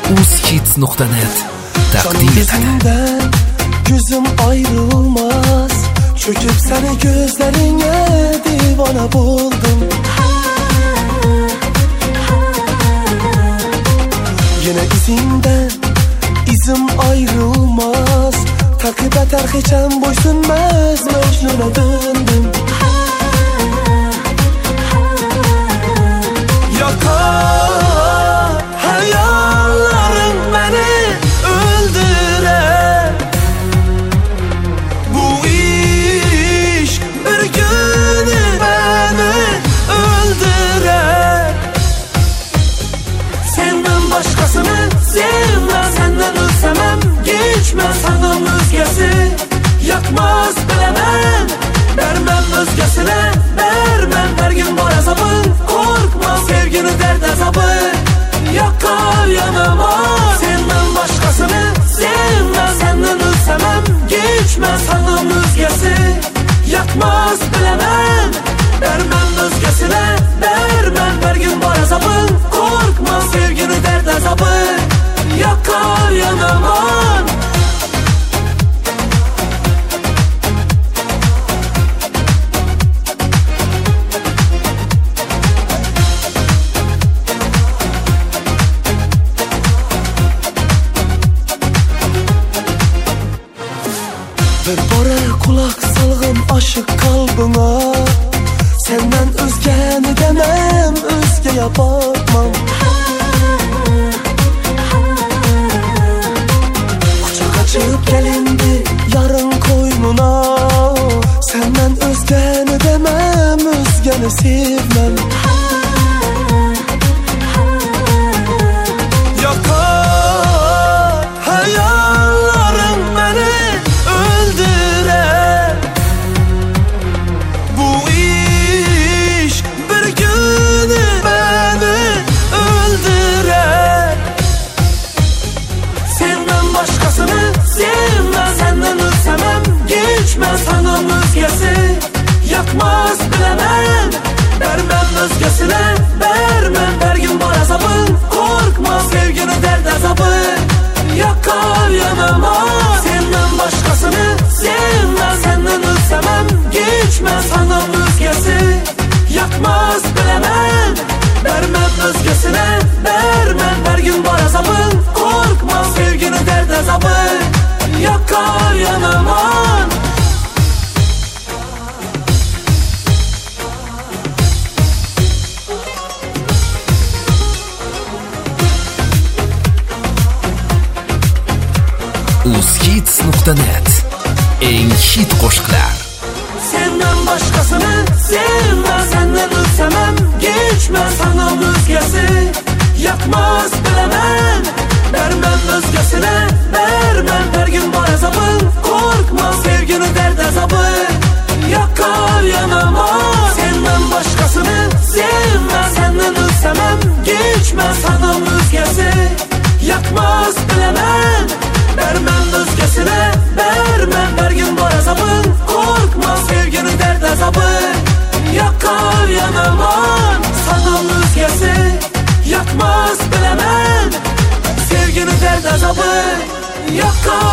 Uzkids.net takdim etadi. Gözüm ayrılmaz, çöküp seni gözlerine divana buldum. Yine izinden izim ayrılmaz, takip eder hiçem boysunmaz, Mecnun'a döndüm. Yakar hayallerim beni öldürer. Bu iş bir günü beni öldürer. Senden başkasını sevmem, senden ölsemem geçmez hanım özgesi. Yakmaz bilemem, vermem özgesine, vermem her gün var azabı. Korkma sevgini dert azabı, yakar yanıma. Senden başkasını sevmem, senden ölsemem geçmez hanım özgesi. Yakmaz bilemem, vermem özgesine, vermem her gün var azabı. Korkma sevgini dert azabı, yakar yanıma. Bir bora kulak salgın aşık kalbına, senden özgeni demem, özgeye bakmam. Kucak açıp gelindi yarın koynuna, senden özgeni demem, özgeni sevmem. Yakar hayallerim beni öldürer. Bu iş bir günü beni öldürer. Senden başkasını sevmem, senden ölsemem geçmez hanım özgesi. Yakmaz bilemem, vermem özgesine, vermem her gün var azabı. Korkma sevgini dert azabı, yakar yanıma. Senden başkasını sevmem, senden ölsemem geçmez hanım özgesi. Yakmaz bilemem, vermem özgesine, vermem her gün var azabı. Korkma sevgini dert azabı, yakar yanıma. Uzkids.net eng hit qo'shiqlar. Senden başkasını sevmem, senden ölsemem geçmez hanım özgesi. Yakmaz bilemem, vermem özgesine, vermem her gün var azabı. Korkma sevgini dert azabı, yakar yanıma. Senden başkasını sevmem, senden ölsemem geçmez hanım özgesi. Yakmaz bilemem, vermem özgesine, vermem her gün var azabı. Korkma sevgini dert azabı, yakar yanıma. Sanım özgesi, yakmaz bilemem, sevgini dert azabı, yakar